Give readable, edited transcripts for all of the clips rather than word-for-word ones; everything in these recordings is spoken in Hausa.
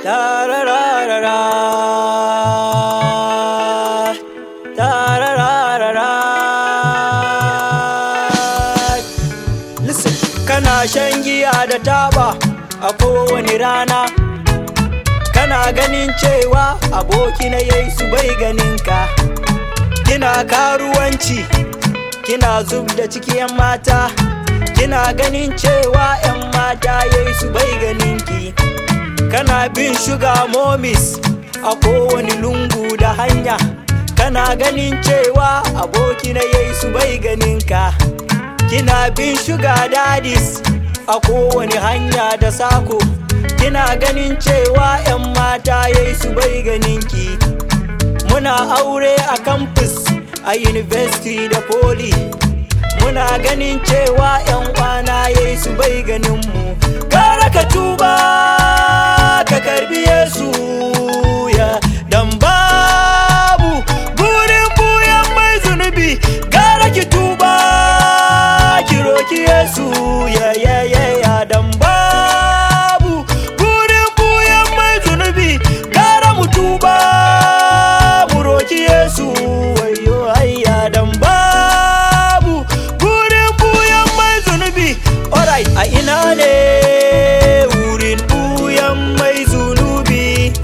Listen, kana shan giya da taba a kowane rana, kana ganin cewa aboki na Yesu bai ganinka. Kina karuwanci, kina zub da cikin mata, kina ganin cewa 'yan mata Yesu bai ganinki. Kana bin shuga momis a kowane lungu da hanya, kana ganin cewa aboki na Yesu bai ganinka. Kina bin shuga dadis a kowane hanya da sako, kina ganin cewa 'yan mata Yesu bai ganinki. Muna aure a campus, a university da poli, muna ganin cewa 'yan kwana Yesu bai ganinmu. Gara ka tuba ka karbi Yesu ya, dan babu burin buyan mai zunubi. Gara ki tuba ki roki Yesu ya dan babu burin buyan mai zunubi. Gara mu tuba mu roki Yesu wayo ayya, dan babu burin buyan mai zunubi. Alright, a ina ne wurin buyan mai zunubi?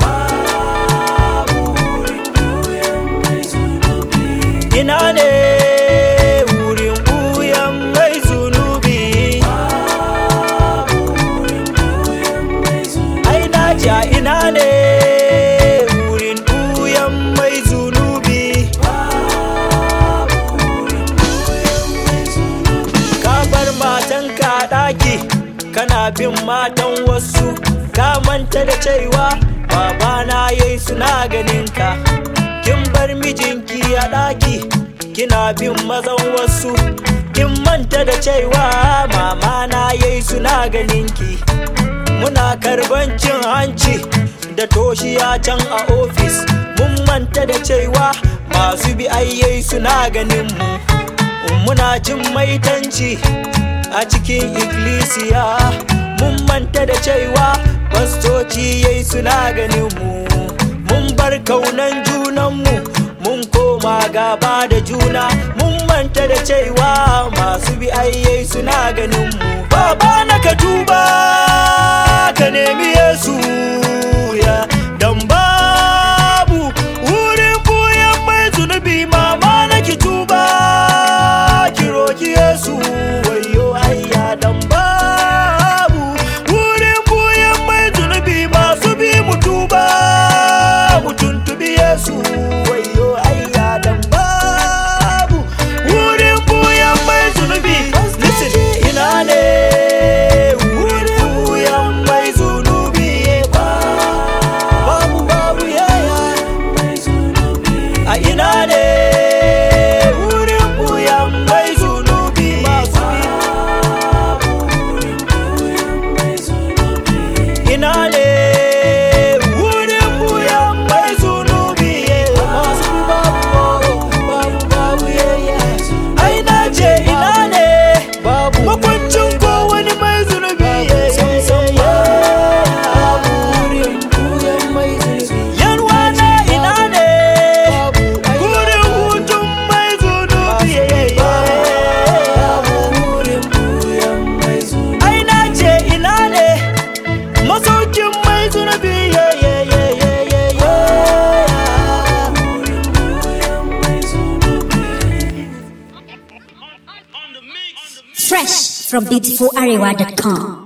Ina ne wurin buyan mai zunubi? Ai na ce a ina ne wurin buyan mai zunubi? Ka bar matanka a ɗaki, kana bin matan wasu, ka manta da cewa babana Yesu na ganinka. Kin bar mijinki a ɗaki, kina bin mazan wasu, kin manta da cewa mama na Yesu na ganinki. Muna karban cin hanci da toshiya can a ofis, mun manta da cewa masu bi ai Yesu na ganinmu. Muna cin maitanci a cikin ikkilisiya, mun manta da cewa fastoci Yesu na ganinmu. Mun bar kaunan junanmu, mun koma gaba da juna, mun manta da cewa masu bi ai Yesu na ganinmu. Baba na ka tuba ka nemi Yesu ya, dan babu wurin buyan mai zunubi. Mama na ki tuba ki roki Yesu wayo ayya, dan babu wurin buyan mai zunubi. Masu bi mu tuba mu tuntubi Yesu wayo ayya, dan babu wurin buyan mai zunubi. Listen, ina ne wurin buyan mai zunubi? Babu yaya, a ina ne wurin buyan mai zunubi? Masu bi ina ne wurin buyan mai zunubi? Masu bi babu yaya. Ai na ce ina ne makwancin kowane mai zunubi? Yanwa na ina ne wurin hutun mai zunubi? Ai na ce ina ne masaukin mai zunubi? Fresh from beautifularewa.com.